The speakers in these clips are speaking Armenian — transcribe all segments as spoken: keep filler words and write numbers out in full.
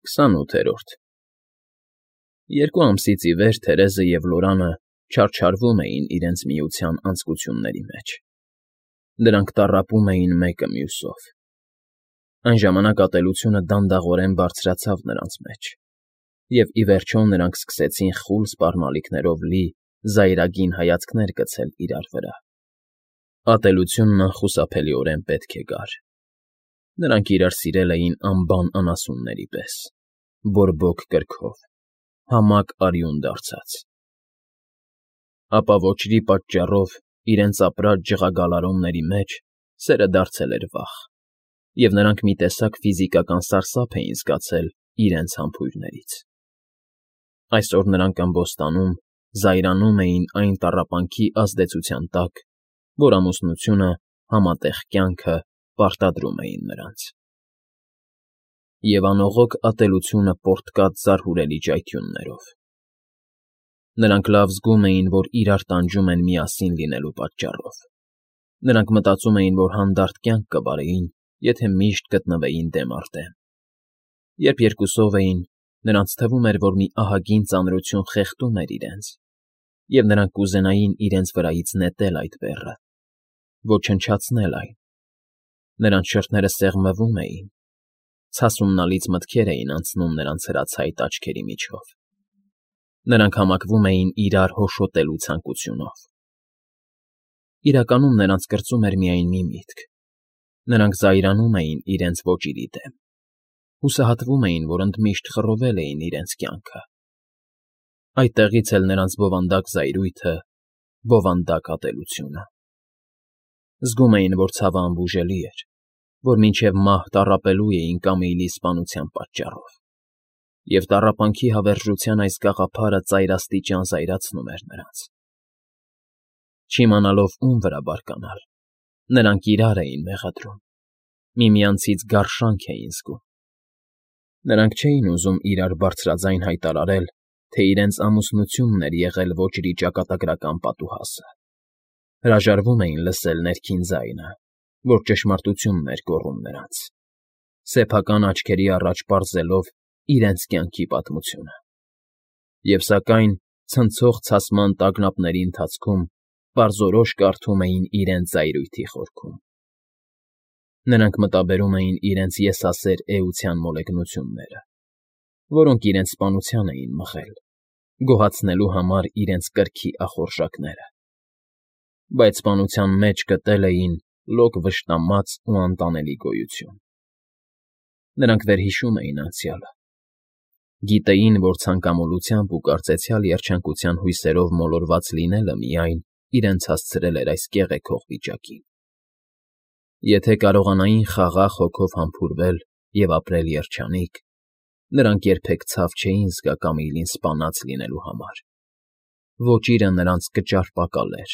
Քսանութերորդ Երկու ամսից ի վեր Թերեզը և Լորանը չարչարվում էին իրենց միության անձկությունների մեջ. դրանք տառապում էին մեկը մյուսով։ Այն ժամանակ ատելությունը դանդաղորեն բարձրացավ նրանց մեջ, և ի վերջո նրանք սկսեցին խուլ սպառնալիքներով լի զայրագին հայացքներ գցել իրար վրա։ Ատելությունն անխուսափելիորեն պետք է գար։ Նրանք իրար սիրել էին անբան անասունների պես, բորբոք կրքով, համակ արյուն դարձած։ Ապա ոչրի պատճառով իրենց ապրած ջղագալարումների մեջ սերը դարձել էր վախ, և նրանք մի տեսակ ֆիզիկական սարսափ էին զգացել իրենց համբույրներից։ Այսօր նրանք ըմբոստանում, զայրանում էին այն տառապանքի ազդեցության տակ, որ ամուսնությունը, համատեղ կյանքը պարտադրում էին նրանց։ Եվ անողոք ատելությունը պոռթկաց զարհուրելի ճայթյուններով։ Նրանք լավ զգում էին, որ իրար տանջում են միասին լինելու պատճառով։ Նրանք մտածում էին, որ հանդարտ կյանք կվարեին, եթե միշտ գտնվեին դեմ առ դեմ։ Երբ երկուսով էին, նրանց թվում էր, որ մի ահագին ծանրություն խեղդում էր իրենց, և նրանք կուզենային իրենց վրայից նետել այդ բեռը, ոչնչացնել այն։ Նրանց շրթները սեղմվում էին, ցասումնալից մտքեր էին անցնում նրանց հրացայտ աչքերի միջով։ Նրանք համակվում էին իրար հոշոտելու ցանկությունով։ Իրականում նրանց կրծում էր միայն մի միտք. նրանք զայրանում էին իրենց ոճիրի դեմ, հուսահատվում էին, որ ընդմիշտ խռովել էին իրենց կյանքը։ Այդտեղից էլ նրանց բովանդակ զայրույթը, բովանդակ ատելությունը։ Զգում էին, որ ցավը անբուժելի էր, որ մինչև մահ տառապելու էին Կամիլի սպանության պատճառով, և տառապանքի հավերժության այս գաղափարը ծայրաստիճան զայրացնում էր նրանց։ Չիմանալով ում վրա բարկանալ, նրանք իրար էին մեղադրում, միմյանցից գարշանք էին զգում։ Նրանք չէին ուզում իրար բարձրաձայն հայտարարել, թե իրենց ամուսնությունն էր եղել ոճրի ճակատագրական պատուհասը։ Հրաժարվում էին լսել ներքին ձայնը, որ ճշմարտությունն էր գոռում նրանց, սեփական աչքերի առաջ պարզելով իրենց կյանքի պատմությունը։ Եվ սակայն ցնցող ցասման տագնապների ընթացքում պարզորոշ կարդում էին իրենց զայրույթի խորքում։ Նրանք մտաբերում էին իրենց եսասեր էության մոլեգնությունները, որոնք իրենց սպանության էին մղել, գոհացնելու համար իրենց կրքի ախորժակները, բայց սպանության մեջ գտել էին լոկ վշտամած ու անտանելի գոյություն։ Նրանք վերհիշում էին անցյալը։ Գիտեին, որ ցանկամոլությամբ ու կարծեցյալ երջանկության հույսերով մոլորված լինելը միայն իրենց հասցրել էր այս կեղեքող վիճակին։ Եթե կարողանային խաղաղ հոգով համբուրվել և ապրել երջանիկ, նրանք երբեք ցավ չէին զգա Կամիլին սպանած լինելու համար։ Ոճիրը նրանց կճարպակալեր։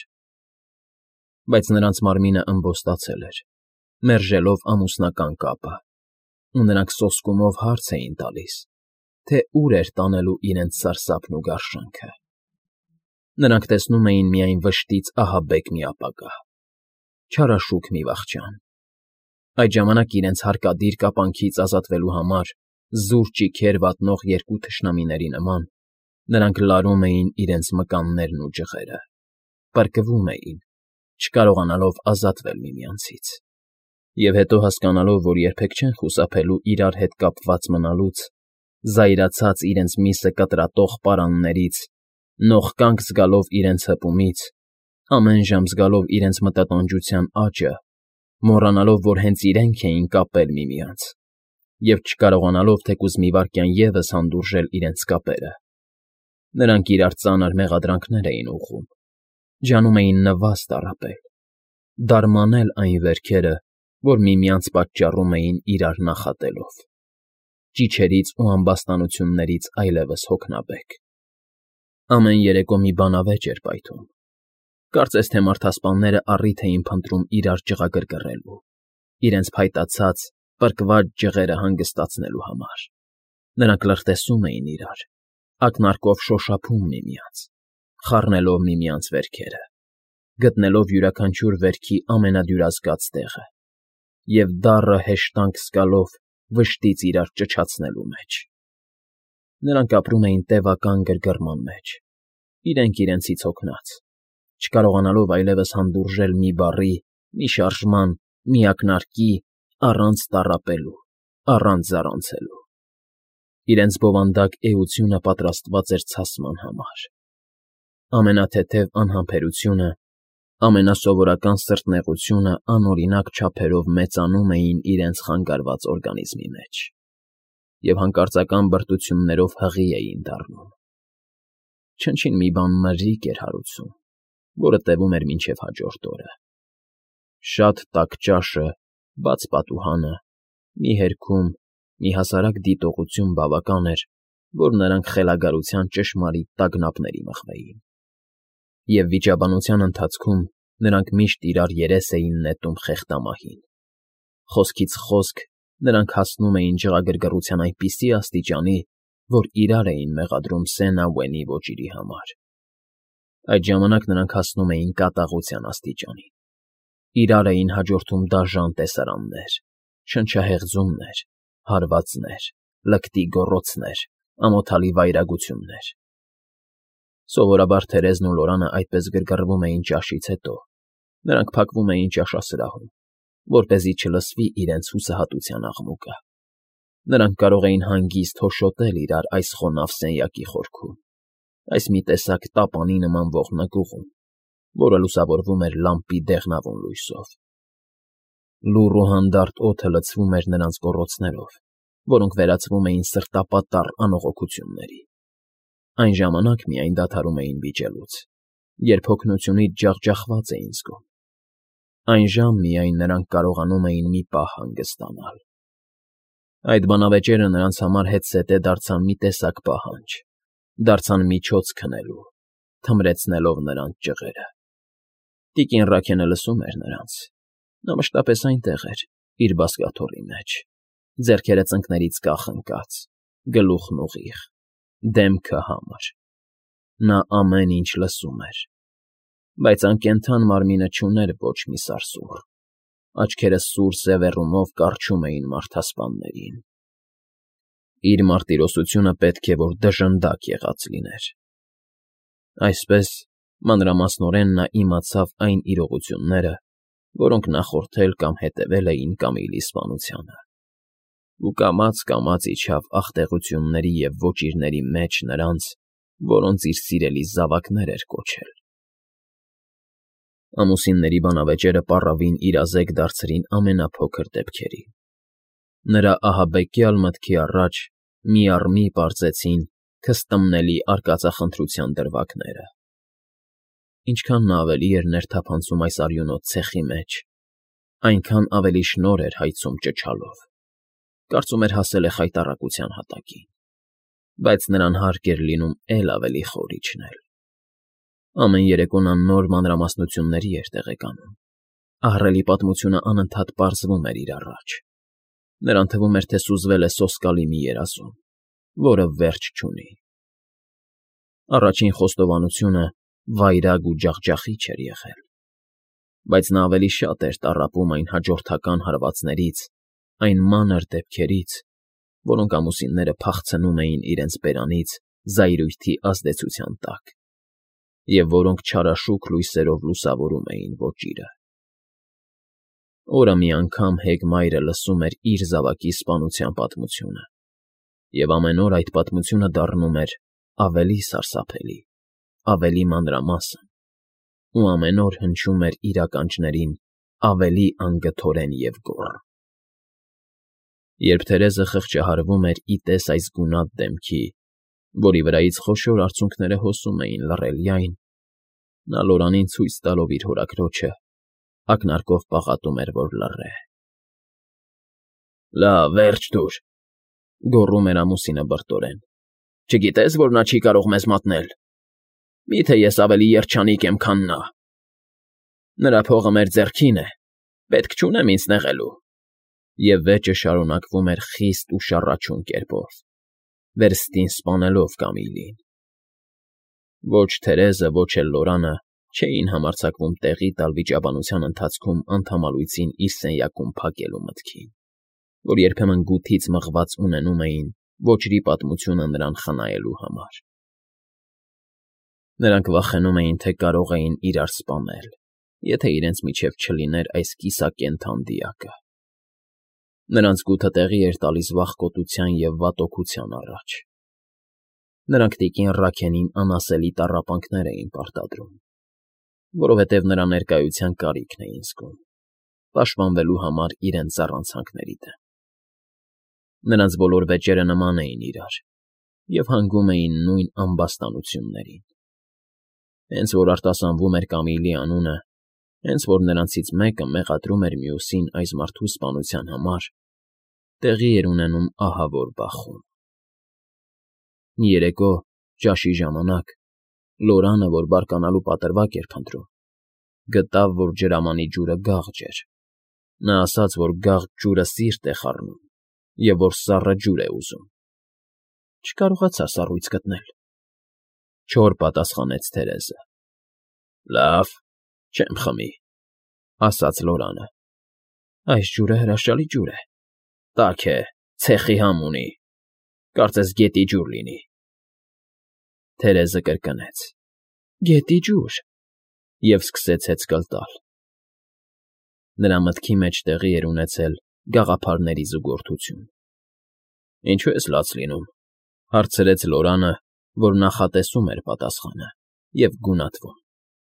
Բայց նրանց մարմինը ըմբոստացել էր, մերժելով ամուսնական կապը, ու նրանք սոսկումով հարց էին տալիս, թե ուր էր տանելու իրենց սարսափն ու գարշանքը։ Նրանք տեսնում էին միայն վշտից ահաբեկ մի ապագա, չարաշուք մի վախճան։ Այդ ժամանակ իրենց հարկադիր կապանքից ազատվելու համար, զուր ճիգեր վատնող երկու թշնամիների նման, նրանք լարում էին իրենց մկաններն ու ջղերը, պրկվում էին, չկարողանալով ազատվել միմյանցից։ Եվ հետո հասկանալով, որ երբեք չեն խուսափելու իրար հետ կապված մնալուց, զայրացած իրենց միսը կտրատող պարաններից, նողկանք զգալով իրենց հպումից, ամեն ժամ զգալով իրենց մտատանջության աճը, մոռանալով, որ հենց իրենք էին կապել միմյանց, և չկարողանալով թեկուզ մի վայրկյան ևս հանդուրժել իրենց կապերը, նրանք իրար ծանր մեղադրանքներ էին ուղղում, ջանում էին նվազ տառապել, դարմանել այն վերքերը, որ միմյանց պատճառում էին իրար նախատելով, ճիչերից ու ամբաստանություններից այլևս հոգնաբեկ։ Ամեն երեկո մի բանավեճ էր պայթում։ Կարծես թե մարդասպանները առիթ էին փնտրում իրար ջղագրգռելու, իրենց փայտացած, պրկված ջղերը հանգստացնելու համար։ Նրանք լրտեսում էին իրար, ակնարկով շոշափում միմյանց, խառնելով միմյանց վերքերը, գտնելով յուրաքանչյուր վերքի ամենադյուրազգաց տեղը և դառը հեշտանք զգալով վշտից իրար ճչացնելու մեջ։ Նրանք ապրում էին տևական գրգռման մեջ, իրենք իրենցից հոգնած, չկարողանալով այլևս հանդուրժել մի բառի, մի շարժման, մի ակնարկի, առանց տառապելու, առանց զառանցելու։ Իրենց բովանդակ էությունը պատրաստված էր ցասման համար։ Ամենաթեթև անհամբերությունը, ամենասովորական սրտնեղությունը անօրինակ չափերով մեծանում էին իրենց խանգարված օրգանիզմի մեջ և հանկարծական բրդություններով հղի էին դառնում։ Չնչին մի բան մրրիկ էր հարուցում, որը տևում էր մինչև հաջորդ օրը։ Շատ տաք ճաշը, բաց պատուհանը, մի հերքում, մի հասարակ դիտողություն բավական էր, որ նրանք խելագարության ճշմարիտ տագնապների մղվեին։ Եվ վիճաբանության ընթացքում նրանք միշտ իրար երես էին նետում խեղդամահին։ Խոսքից խոսք նրանք հասնում էին ջղագրգռության այնպիսի աստիճանի, որ իրար էին մեղադրում Սեն Աուենի ոճիրի համար։ Այդ ժամանակ նրանք հասնում էին կատաղության աստիճանի։ Իրար էին հաջորդում դաժան տեսարաններ, շնչահեղձումներ, հարվածներ, լկտի գոռոցներ, ամոթալի վայրագություններ։ Սովորաբար Թերեզն ու Լորանը այդպես գրգռվում էին ճաշից հետո, նրանք փակվում էին ճաշասրահում, որպեսզի չլսվի իրենց հուսահատության աղմուկը։ Նրանք կարող էին հանգիստ հոշոտել իրար այս խոնավ սենյակի խորքում, այս մի տեսակ տապանի նման ողնագուղում, որը լուսավորվում էր լամպի դեղնավուն լույսով։ Լուռ ու հանդարտ օդը լցվում էր նրանց գոռոցներով, որոնք վերածվում էին սրտապատառ անողոքությունների։ Այն ժամանակ միայն դադարում էին վիճելուց, երբ հոգնությունից ջախջախված էին զգում։ Այն ժամ միայն նրանք կարողանում էին մի պահ հանգստանալ։ Այդ բանավեճերը նրանց համար հետզհետե դարձան մի տեսակ պահանջ, դարձան միջոց քնելու, թմրեցնելով նրանց ջղերը։ Տիկին Ռաքենը լսում էր նրանց։ Նա մշտապես այնտեղ էր, իր բազկաթոռի մեջ, ձեռքերը ծնկներից կախ ընկած, գլուխն ուղիղ, դեմքը համր։ Նա ամեն ինչ լսում էր, բայց անկենդան մարմինը չուներ ոչ մի սարսուռ, աչքերը սուր սևեռումով կառչում էին մարդասպաններին։ Իր մարտիրոսությունը պետք է որ դժնդակ եղած լիներ։ Այսպես, մանրամասնորեն նա իմացավ այն իրողությունները, որոնք նախորդել կամ հետևել էին Կամիլի սպանությանը, ու կամաց֊կամաց իջավ ախտեղությունների և ոճիրների մեջ նրանց, որոնց իր սիրելի զավակներ էր կոչել։ Ամուսինների բանավեճերը պառավին իրազեկ դարձրին ամենափոքր դեպքերի։ Նրա ահաբեկյալ մտքի առաջ մի առ մի պարզեցին քստմնելի արկածախնդրության դրվագները։ Ինչքան նա ավելի էր ներթափանցում այս արյունոտ ցեխի մեջ, այնքան ավելի շնորհ էր հայցում ճչալով։ Կարծում էր հասել է խայտառակության հատակին, բայց նրան հարկ էր լինում էլ ավելի խոր իջնել։ Ամեն երեկո նա նոր մանրամասնությունների էր տեղեկանում։ Ահռելի պատմությունը անընդհատ պարզվում էր իր առաջ։ Նրան թվում էր, թե սուզվել է սոսկալի մի երազում, որը վերջ չունի։ Առաջին խոստովանությունը վայրագ ու ջախջախիչ էր եղել, բայց նա ավելի շատ էր տառապում այն հաջորդական հարվածներից, այն մանր դեպքերից, որոնք ամուսինները փախցնում էին իրենց բերանից զայրույթի ազդեցության տակ, և որոնք չարաշուք լույսերով լուսավորում էին ոճիրը։ Օրը մի անգամ Հեգմայրը լսում էր իր զավակի սպանության պատմությունը, և ամեն օր այդ պատմությունը դառնում էր ավելի սարսափելի, ավելի մանրամասն, ու ամեն օր հնչում էր իր ականջներին ավելի անգթորեն և գոռ։ Երբ Թերեզը խղճահարվում էր ի տես այս գունատ դեմքի, որի վրայից խոշոր արցունքները հոսում էին լռելյայն, նա Լորանին ցույց տալով իր հորաքրոջը, ակնարկով պաղատում էր, որ լռե։ ֊ Լավ, վերջ տուր,֊ գոռում էր ամուսինը բրտորեն,֊ չգիտե՞ս, որ նա չի կարող մեզ մատնել։ Մի՞թե ես ավելի երջանիկ եմ, քան նա։ Նրա փողը մեր ձեռքին է, պետք չունեմ ինձ նեղելու։ Եվ վեճը շարունակվում էր խիստ ու շառաչուն կերպով, վերստին սպանելով Կամիլին։ Ոչ Թերեզը, ոչ էլ Լորանը չէին համարձակվում տեղի տալ վիճաբանության ընթացքում անդամալույծին իր սենյակում փակելու մտքին, որ երբեմն գութից մղված ունենում էին ոչրի պատմությունը նրան խնայելու համար։ Նրանք վախենում էին, թե կարող էին իրար սպանել, եթե իրենց միջև չլիներ այս կիսակենդան դիակը։ Նրանց գութը տեղի էր տալիս վախկոտության և վատօգության առաջ։ Նրանք տիկին Ռաքենին անասելի տառապանքներ էին պարտադրում, որովհետև նրա ներկայության կարիքն էին զգում, պաշտպանվելու համար իրենց զառանցանքների դեմ։ Նրանց բոլոր վեճերը նման էին իրար և հանգում էին նույն ամբաստանություններին։ Հենց որ արտասանվում էր Կամիլի անունը, հենց որ նրանցից մեկը մեղադրում էր մյուսին այս մարդու սպանության համար, տեղի էր ունենում ահավոր բախում։ Մի երեկո, ճաշի ժամանակ, Լորանը, որ բարկանալու պատրվակ էր փնտրում, գտավ, որ ջրամանի ջուրը գաղջ էր։ Նա ասաց, որ գաղջ ջուրը սիրտ է խառնում և որ սառը ջուր է ուզում։ Չկարողացա սառույց գտնել, չոր պատասխանեց Թերեզը։ Լավ, չեմ խմի, ասաց Լորանը։ Այս ջուրը հրաշալի ջուր է, տաք է, ցեխի համ ունի, կարծես գետի ջուր լինի։ Թերեզը կրկնեց. Գետի ջուր, և սկսեց հեծկլ տալ։ Նրա մտքի մեջ տեղի էր ունեցել գաղափարների զուգորդություն։ Ինչո՞ւ ես լաց լինում, հարցրեց Լորանը, որ նախատեսում էր պատասխանը, և գունատվում։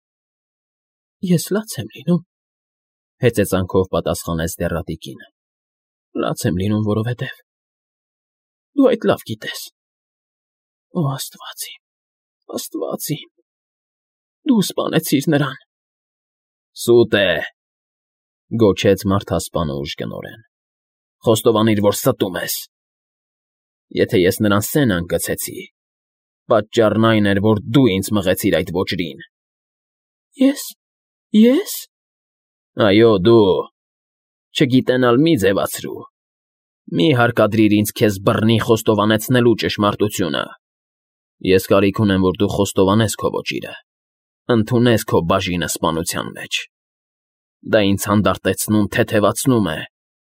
Ես լաց եմ լինում, հեծեծանքով պատասխանեց դեռատիկինը։ Լաց եմ լինում, որովհետև դու այդ լավ գիտես։ Օ, Աստված իմ, Աստված իմ, դու սպանեցիր նրան։ Սուտ է, գոչեց մարդասպանը ուժգնորեն։ Խոստովանիր, որ ստում ես։ Եթե ես նրան սենան գցեցի, պատճառն այն էր, որ դու ինձ մղեցիր այդ ոճրին։ Ես, ես… Այո, դու… Չգիտենալ մի ձևացրու։ Մի հարկադրիր ինձ քեզ բռնի խոստովանեցնելու ճշմարտությունը։ Ես կարիք ունեմ, որ դու խոստովանես քո ոճիրը, ընդունես քո բաժինը սպանության մեջ։ Դա ինձ հանդարտեցնում, թեթևացնում է։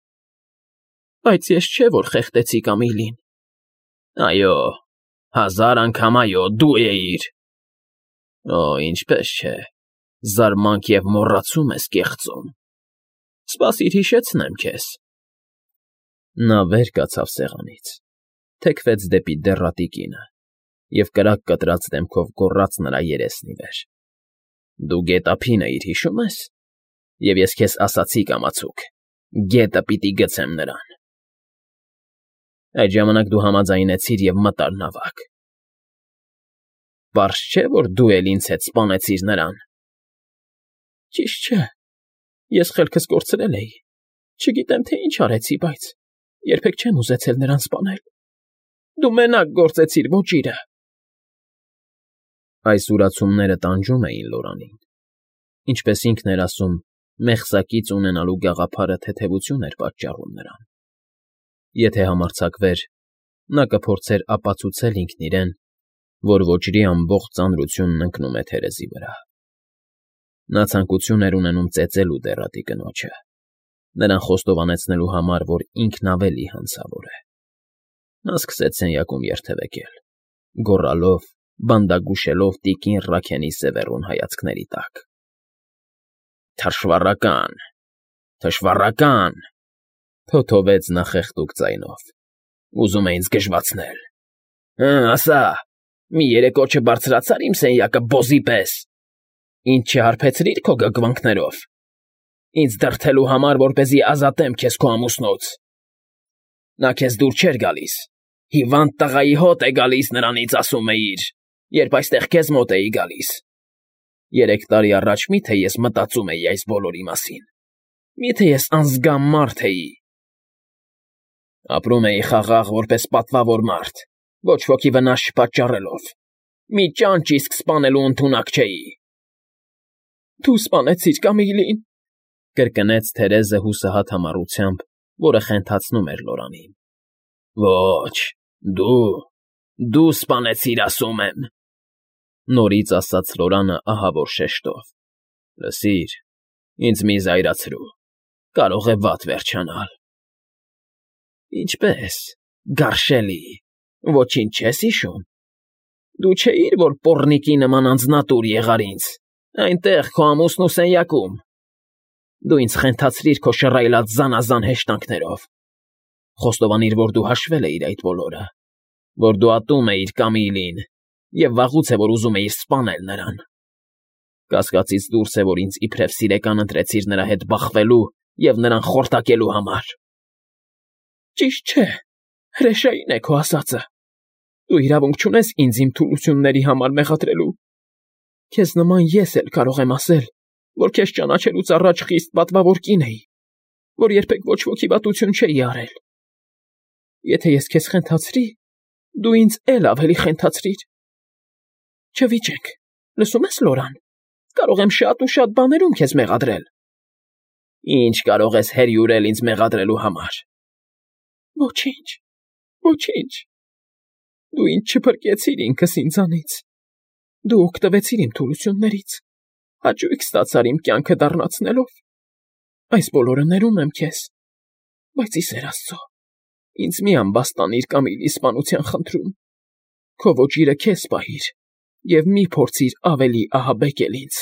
Բայց ես չէ, որ խեղդեցի Կամիլին։ Այո, հազար անգամ այո, դու էիր։ Օ, ինչպես չէ, զարմանք և մոռացում ես կեղծում։ Սպասիր հիշեցնեմ քեզ։ Նա վեր կացավ սեղանից, թեքվեց դեպի դեռատիկինը և կրակ կտրած դեմքով գոռաց նրա երեսնի վեր. Դու գետափին էիր, հիշո՞ւմ ես, և ես քեզ ասացի, կամացուկ, գետը պիտի գցեմ նրան։ Այդ ժամանակ դու համաձայնեցիր և մտար նավակ։ Պարզ չէ, որ դու էլ ինձ հետ սպանեցիր նրան։ Ճիշտ չէ, ես խելքս կորցրել էի, չգիտեմ, թե ինչ արեցի, բայց երբեք չեմ ուզեցել նրան սպանել։ Դու մենակ գործեցիր ոճիրը։ Այս ուրացումները տանջում էին Լորանին։ Ինչպես ինքն էր ասում, մեղսակից ունենալու գաղափարը թեթևություն էր պատճառում նրան։ Եթե համարձակվեր, նա կփորձեր ապացուցել ինքն իրեն, որ ոճրի ամբողջ ծանրությունն ընկնում է Թերեզի վրա։ Նա ցանկություն էր ունենում ծեծելու դեռատի կնոջը, նրան խոստովանեցնելու համար, որ ինքն ավելի հանցավոր է։ Նա սկսեց սենյակում երթևեկել, գոռալով, բանդագուշելով տիկին Ռաքենի սևեռուն հայացքների տակ։ Թշվառական, թշվառական, թոթովեց նա խեղդուկ ձայնով։ Ուզում է ինձ գժվացնել։ Հը, ասա, մի երեկո չբարձրացար իմ սենյակը բոզի պես։ Ինձ չհարբեցրիր քո գգվանքներով։ Ինձ դրդելու համար, որպեսզի ազատեմ քեզ քո ամուսնուց։ Նա քեզ դուր չէր գալիս։ Հիվանդ տղայի հոտ է գալիս նրանից, ասում էիր, երբ այստեղ քեզ մոտ էի գալիս։ Երեք տարի առաջ մի՞թե ես մտածում էի այս բոլորի մասին։ Մի՞թե ես անզգամ մարդ էի։ Ապրում էի խաղաղ որպես պատվավոր մարդ, ոչ ոքի վնաս չպատճառելով։ Մի ճանճ իսկ սպանելու ընդունակ չէի։ Դու սպանեցիր Կամիլին, կրկնեց Թերեզը հուսահատ համառությամբ, որը խենթացնում էր Լորանին։ Ոչ, դու, դու սպանեցիր, ասում եմ, նորից ասաց Լորանը ահավոր շեշտով։ Լսիր, ինձ մի զայրացրու, կարող է վատ վերջանալ։ Ինչպե՞ս, գարշելի, Ոչինչ չես հիշում։ Դու չէիր, որ պոռնիկի նման անձնատուր եղար ինձ, այնտեղ քո ամուսնու սենյակում։ Դու ինձ խենթացրիր քո շռայլած զանազան հեշտանքներով։ Խոստովանիր, որ դու հաշվել էիր այդ բոլորը, որ դու ատում էիր Կամիլին և վաղուց է, որ ուզում էիր սպանել նրան։ Կասկածից դուրս է, որ ինձ իբրև սիրեկան ընտրեցիր նրա հետ բախվելու և նրան խորտակելու համար։ Ճիշտ չէ, հրեշային է քո ասածը։ Դու իրավունք չունես ինձ իմ թուլությունների համար մեղադրելու։ Քեզ նման ես էլ կարող եմ ասել, որ քեզ ճանաչելուց առաջ խիստ պատվավոր կին էի, որ երբեք ոչ ոքի վատություն չէի արել։ Եթե ես քեզ խենթացրի, դու ինձ էլ ավելի խենթացրիր։ Չվիճենք, լսում ես, Լորան, կարող եմ շատ ու շատ բաներում քեզ մեղադրել։ Ինչ կարող ես հերյուրել ինձ մեղադրելու համար։ Ոչինչ, ոչինչ։ Դու ինձ չփրկեցիր ինքս ինձանից։ Դու օգտվեցիր իմ թուլություններից, հաճույք ստացար իմ կյանքը դառնացնելով։ Այս բոլորը ներում եմ քեզ, բայց ի սեր Աստծո, ինձ մի ամբաստանիր Կամիլի սպանության խնդրում։ Քո ոճիրը քեզ պահիր և մի փորձիր ավելի ահաբեկել ինձ։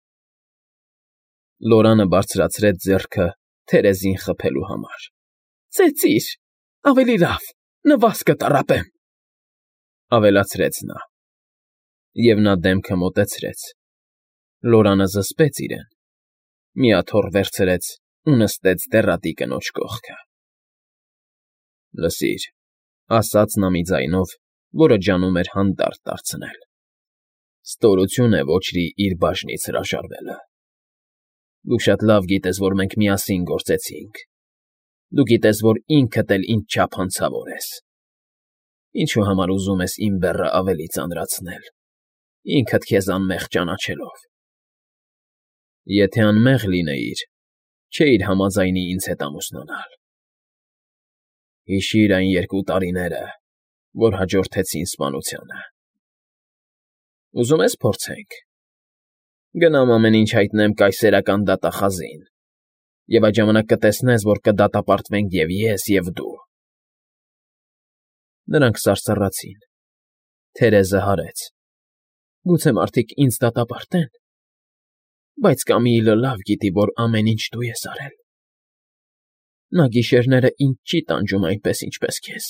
Լորանը բարձրացրեց ձեռքը թերեզին խփելու համար։ Ծեծիր, ավելի լավ, նվազքը տառապեմ, ավելացրեց նա։ Եվ նա դեմքը մոտեցրեց։ Լորանը զսպեց իրեն, մի աթոռ վերցրեց ու նստեց դեռատի կնոջ կողքը։ Լսիր, ասաց նա մի ձայնով, որը ջանում էր հանդարտ դարձնել։ Ստորություն է ոչրի իր բաժնից հրաժարվելը։ Դու շատ լավ գիտես, որ մենք միասին գործեցինք։ Դու գիտես, որ ինքդ էլ ինձ չափ հանցավոր ես։ Ինչու համար ուզում ես իմ բեռը ավելի ծանրացնել, ինքդ քեզ անմեղ ճանաչելով։ Եթե անմեղ լինեիր, չէիր համաձայնի ինձ հետ ամուսնանալ։ Հիշիր այն երկու տարիները, որ հաջորդեցին սպանությանը։ Ուզում ես փորձենք։ Գնամ ամեն ինչ հայտնեմ կայսերական դատախազին, և այդ ժամանակ կտեսնես, որ կդատապարտվենք և ես, և դու։ Նրանք սարսռացին։ Թերեզը հարեց։ Գուցե մարդիկ ինձ դատապարտեն, բայց Կամիլը լավ գիտի, որ ամեն ինչ դու ես արել։ Նա գիշերները ինձ չի տանջում այնպես, ինչպես քեզ։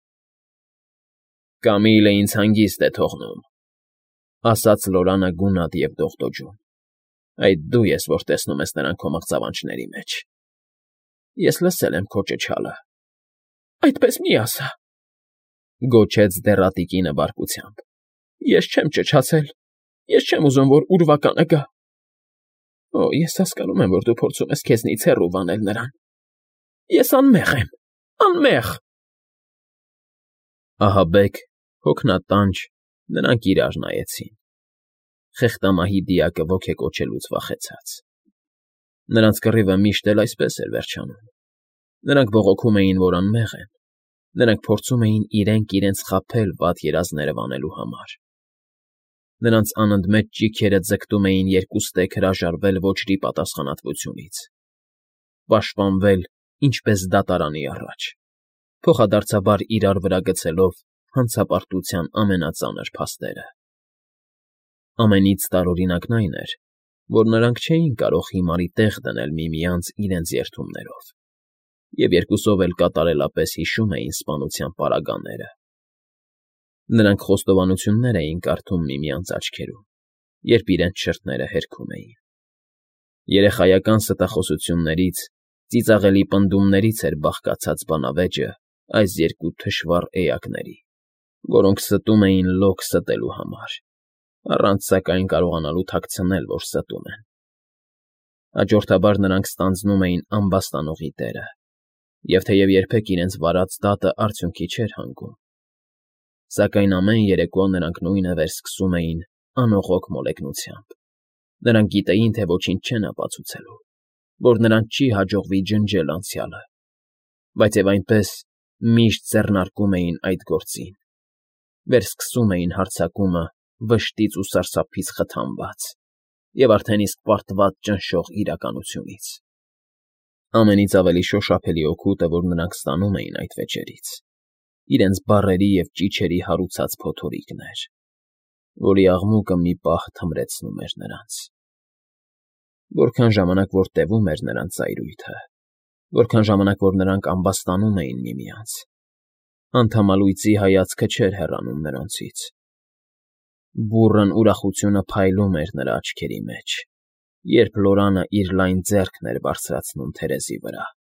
Կամիլը ինձ հանգիստ է թողնում, ասաց Լորանը գունատ և դողդոջուն։ Այդ դու ես, որ տեսնում ես նրան քո մղձավանջների մեջ։ Ես լսել եմ քո ճչալը։ Այդպես մի ասա, գոչեց դեռատի կինը բարկությամբ։ Ես չեմ ճչացել, ես չեմ ուզում, որ ուրվականը գա։ Օ, ես հասկանում եմ, որ դու փորձում ես քեզնից հեռու վանել նրան։ Ես անմեղ եմ, անմեղ։ Ահաբեկ, հոգնատանջ, նրանք իրար նայեցին։ Խեղտամահի դիակը ոգեկոչելուց վախեցած։ Նրանց կռիվը միշտ էլ այսպես էր վերջանում։ Նրանք բողոքում էին, որ անմեղ են։ Նրանք փորձում էին իրենք իրենց խաբել վատ երազները վանելու համար։ Նրանց անընդմեջ ճիգերը ձգտում էին երկուստեք հրաժարվել ոչրի պատասխանատվությունից, պաշտպանվել ինչպես դատարանի առաջ, փոխադարձաբար իրար վրա գցելով հանցապարտության ամենածանր փաստերը։ Ամենից տարօրինակն այն էր, որ նրանք չէին կարող հիմարի տեղ դնել միմյանց իրենց երդումներով, և երկուսով էլ կատարելապես հիշում էին սպանության պարագաները։ Նրանք խոստովանություններ էին կարդում միմյանց աչքերում, երբ իրենց շրթները հերքում էին։ Երեխայական ստախոսություններից, ծիծաղելի պնդումներից էր բաղկացած բանավեճը այս երկու թշվառ էակների, որոնք ստում էին լոկ ստելու համար, առանց սակայն կարողանալու թաքցնել, որ ստում են։ Հաջորդաբար նրանք ստանձնում էին ամբաստանողի դերը, և թեև երբեք իրենց վարած դատը արդյունքի չէր հանգում, սակայն ամեն երեկո նրանք նույնը վերսկսում էին անողոք մոլեգնությամբ։ Նրանք գիտեին, թե ոչինչ չեն ապացուցելու, որ նրանց չի հաջողվի ջնջել անցյալը, բայց և այնպես միշտ ձեռնարկում էին այդ գործին, վերսկսում էին հարձակումը վշտից ու սարսափից խթանված և արդեն իսկ պարտված ճնշող իրականությունից։ Ամենից ավելի շոշափելի օգուտը, որ նրանք ստանում էին այդ վեճերից, իրենց բառերի և ճիչերի հարուցած փոթորիկներ, որի աղմուկը մի պահ թմրեցնում էր նրանց։ Որքան ժամանակ որ տևում էր նրանց զայրույթը, որքան ժամանակ որ նրանք ամբաստանում էին միմյանց, անդամալույծի հայացքը չէր հեռանում նրանցից։ Բուռն ուրախությունը փայլում էր նրա աչքերի մեջ, երբ Լորանը իր լայն ձեռքն էր բարձրացնում թերեզի վրա։